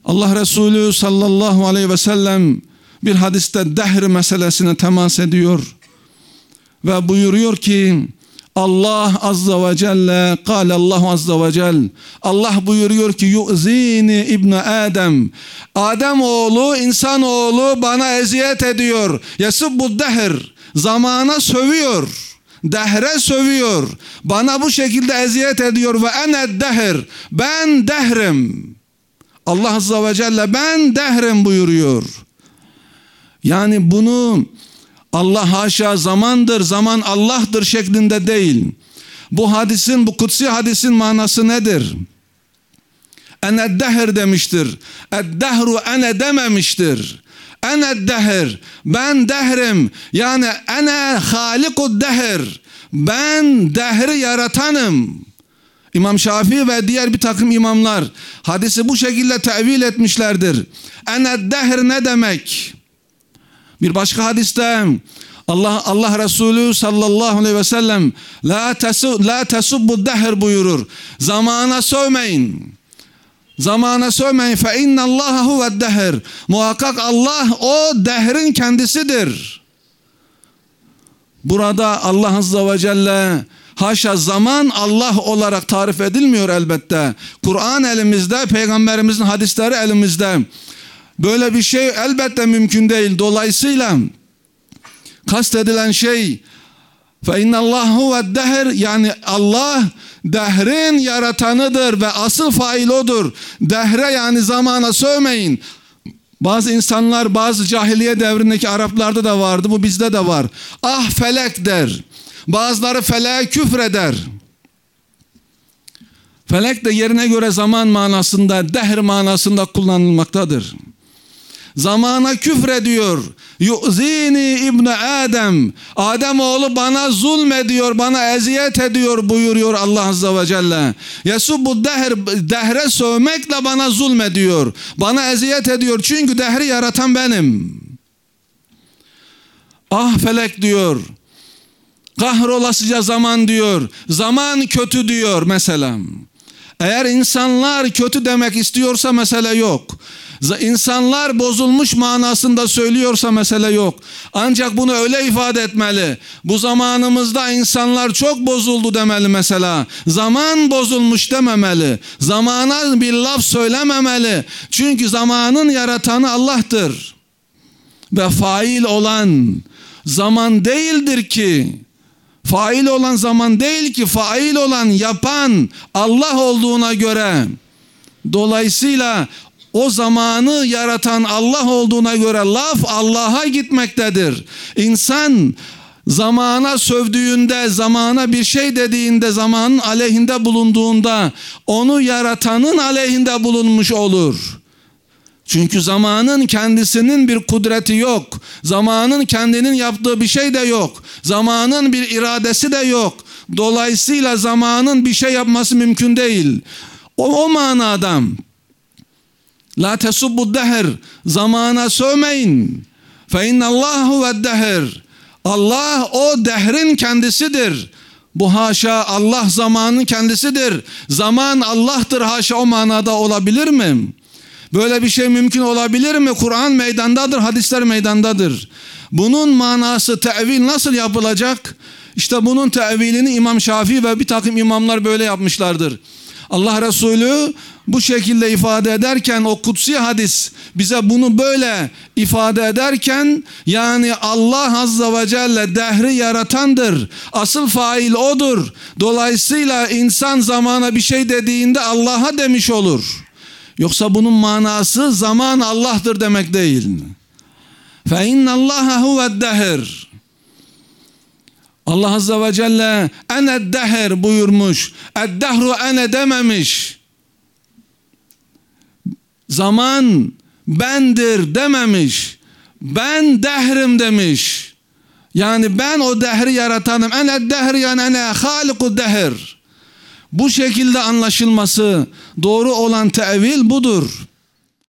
Allah Resulü sallallahu aleyhi ve sellem bir hadiste dehr meselesine temas ediyor ve buyuruyor ki Allah azze ve celle Allah azze ve celle Allah buyuruyor ki yu'zini ibne Adem, Adem oğlu, insan oğlu bana eziyet ediyor. Yesubbu dehr, zamana sövüyor, dehre sövüyor, bana bu şekilde eziyet ediyor ve ene dehr, ben dehrim. Allah azze ve celle ben dehrim buyuruyor. Yani bunu Allah haşa zamandır, zaman Allah'tır şeklinde değil. Bu hadisin, bu kutsi hadisin manası nedir? Ene dehr demiştir. Eddehru ene dememiştir. Ene dehr, ben dehrim. Yani ene halikud dehr, ben dehri yaratanım. İmam Şafii ve diğer bir takım imamlar hadisi bu şekilde tevil etmişlerdir. Ene dehr ne demek? Bir başka hadiste Allah Resulü sallallahu aleyhi ve sellem la tesubbu dehr buyurur. Zamana sövmeyin. Zamana sövmeyin. Fe innallaha huve dehr. Muhakkak Allah o dehrin kendisidir. Burada Allah azze ve celle haşa zaman Allah olarak tarif edilmiyor elbette. Kur'an elimizde, peygamberimizin hadisleri elimizde. Böyle bir şey elbette mümkün değil. Dolayısıyla kastedilen şey فَاِنَّ اللّٰهُ وَالدَّهِرْ, yani Allah dehrin yaratanıdır ve asıl fail odur. Dehre yani zamana sövmeyin. Bazı insanlar, bazı cahiliye devrindeki Araplarda da vardı, bu bizde de var. Ah felek der. Bazıları feleğe küfreder. Felek de yerine göre zaman manasında, dehr manasında kullanılmaktadır. Zamana küfrediyor. Yu'zini ibne Adem. Adem oğlu bana zulmediyor, bana eziyet ediyor buyuruyor Allah azze ve celle. Yesubbu dehr, dehre sövmekle bana zulmediyor. Bana eziyet ediyor çünkü dehri yaratan benim. Ah felek diyor. Kahrolasıca zaman diyor. Zaman kötü diyor mesela. Eğer insanlar kötü demek istiyorsa mesele yok. İnsanlar bozulmuş manasında söylüyorsa mesele yok. Ancak bunu öyle ifade etmeli. Bu zamanımızda insanlar çok bozuldu demeli mesela. Zaman bozulmuş dememeli. Zamana bir laf söylememeli. Çünkü zamanın yaratanı Allah'tır. Ve fail olan zaman değildir ki. Fail olan zaman değil ki, fail olan, yapan Allah olduğuna göre. Dolayısıyla o zamanı yaratan Allah olduğuna göre laf Allah'a gitmektedir. İnsan zamana sövdüğünde, zamana bir şey dediğinde, zamanın aleyhinde bulunduğunda onu yaratanın aleyhinde bulunmuş olur. Çünkü zamanın kendisinin bir kudreti yok. Zamanın kendinin yaptığı bir şey de yok. Zamanın bir iradesi de yok. Dolayısıyla zamanın bir şey yapması mümkün değil. O manada la tesubbu dehr, zamana sövmeyin. Fe innallahu ve dehr. Allah o dehrin kendisidir. Bu haşa Allah zamanın kendisidir. Zaman Allah'tır haşa, o manada olabilir mi? Böyle bir şey mümkün olabilir mi? Kur'an meydandadır, hadisler meydandadır. Bunun manası, tevil nasıl yapılacak? İşte bunun tevilini İmam Şafii ve bir takım imamlar böyle yapmışlardır. Allah Resulü bu şekilde ifade ederken, o kutsi hadis bize bunu böyle ifade ederken, yani Allah azze ve celle dehri yaratandır. Asıl fail odur. Dolayısıyla insan zamana bir şey dediğinde Allah'a demiş olur. Yoksa bunun manası zaman Allah'tır demek değil. فَاِنَّ اللّٰهَ هُوَ الدَّهِرْ. Allah azze ve celle ene dehr buyurmuş. Eddehru ene dememiş. Zaman bendir dememiş. Ben dehrim demiş. Yani ben o dehri yaratanım. Ene dehr yani ene haliku dehr. Bu şekilde anlaşılması doğru olan tevil budur.